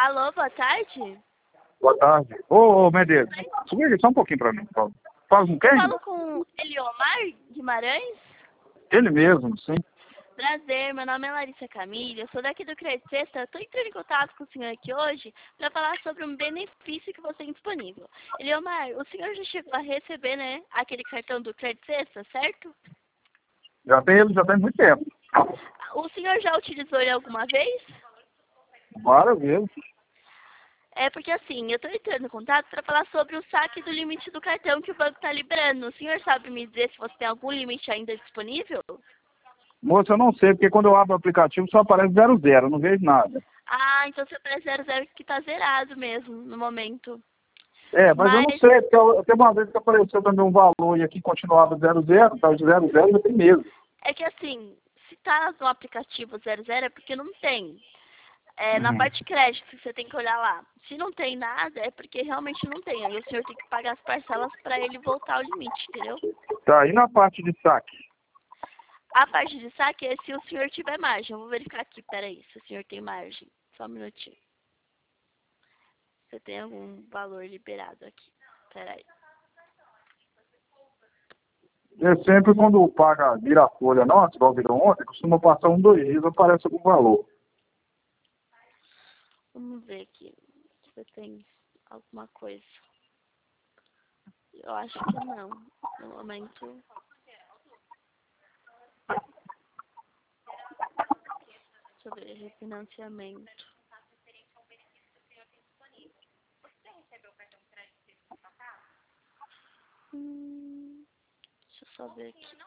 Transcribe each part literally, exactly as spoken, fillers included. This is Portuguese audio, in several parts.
Alô, boa tarde? Boa tarde. Ô, ô Medeiros, subir aqui só um pouquinho pra mim, por favor. Fala com quem? Eu falo com Eliomar Guimarães? Ele mesmo, sim. Prazer, meu nome é Larissa Camille, eu sou daqui do Crédito Sexta. Eu estou entrando em contato com o senhor aqui hoje para falar sobre um benefício que você tem disponível. Eliomar, o senhor já chegou a receber, né, aquele cartão do Crédito Sexta, certo? Já tem ele, já tem muito tempo. O senhor já utilizou ele alguma vez? Várias vezes. É porque assim, eu estou entrando em contato para falar sobre o saque do limite do cartão que o banco está liberando. O senhor sabe me dizer se você tem algum limite ainda disponível? Moça, eu não sei, porque quando eu abro o aplicativo só aparece zero zero, eu não vejo nada. Ah, então você parece zero zero que está zerado mesmo, no momento. É, mas, Mas eu não sei, porque eu, teve uma vez que apareceu também um valor e aqui continuava zero zero, tá de zero zero já tem mesmo. é que assim, se está no aplicativo zero zero é porque não tem. É, na Uhum. parte de crédito, você tem que olhar lá. Se não tem nada, é porque realmente não tem. Aí o senhor tem que pagar as parcelas para ele voltar ao limite, entendeu? Tá, e na parte de saque? A parte de saque é se o senhor tiver margem. Eu vou verificar aqui, peraí, se o senhor tem margem. Só um minutinho. Você tem algum valor liberado aqui. Peraí. É sempre quando paga, vira a folha nossa, igual virou ontem, costuma passar um, dois dias, aparece algum valor. Vamos ver aqui. Se você tem alguma coisa. Eu acho que não. No momento. Deixa eu ver. Refinanciamento. Hum, deixa eu só ver aqui.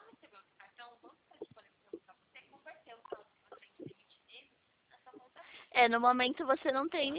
É, no momento você não tem